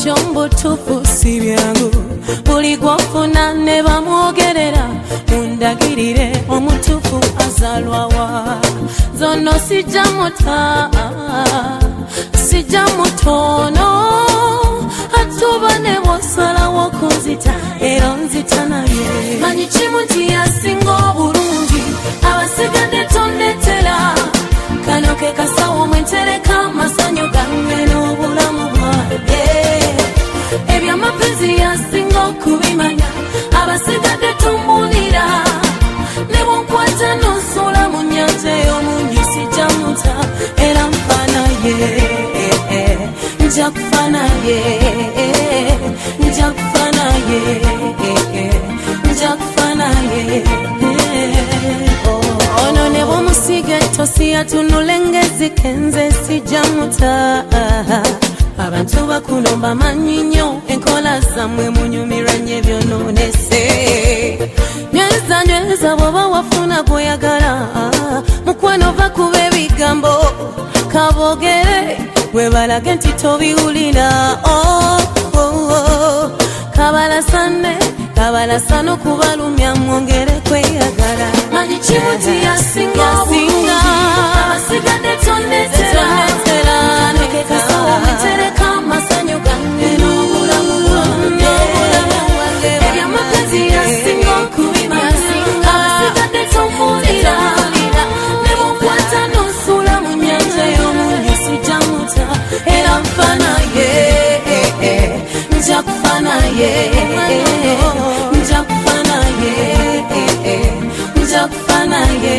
chombo tupu si byangu buli gwofuna ne bamwogerera mundagirire omutufu azalwawa zono sijamota sijamutono atuba ne bosala wokunzita era nzita naye manyi chimuti yasinga obulungi abasigadde tondetera kano ke kasawo mwentereka masanyo gange n'obulamu bwange ebyamapenzi yasinga okubimanya abasigadde tumbulira ne bonkwata n'osuula mu nnyanja ey'omunyi sijamuta era nfana ye nja kufana ye nja kufana ye nja kufana ye ono ne bw'omusige tosi yatunula engezi kenze sijamuta abantu bakuno bamanyi nnyo enkola zammwe munyumirwa nnyo ebyononese nyweza bw'oba wafuna gw'oyagala mukwano bakuba ebigambo kabogere bwe balage nti tobiwulira kabalasane okubalumya mwongere kweyagala manyi kimuti yasinga obulungi abasigadde tondetera kasawo mwetereka masanyo gange n'obulamu bwange ebyamapenzi yasinga okubimanya abasigadde tombulira ne bonkwata n'osuula mu nnyanja ey'omunyi sijamuta era nfana ye nja kufana ye nja kufana ye nja kufana ye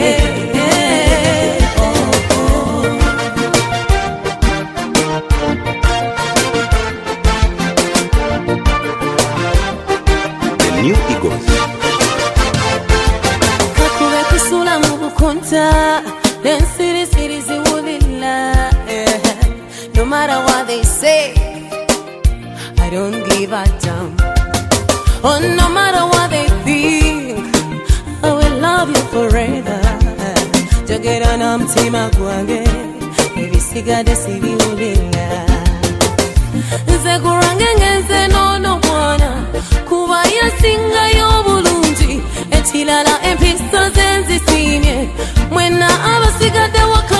New Eagles. Kakube kusula mu bukunta n'ensirisiri ziwulira no matter what they say I don't give a damn. Oh, no matter what they think, I will love you forever. Jogera na mtima gwange, ebisigade sibiwulira. Nze kurange ngenze nono mwana, kuba yasingayo obulungi, ekirala empisa ze nzisimye, mwena abasigadde waka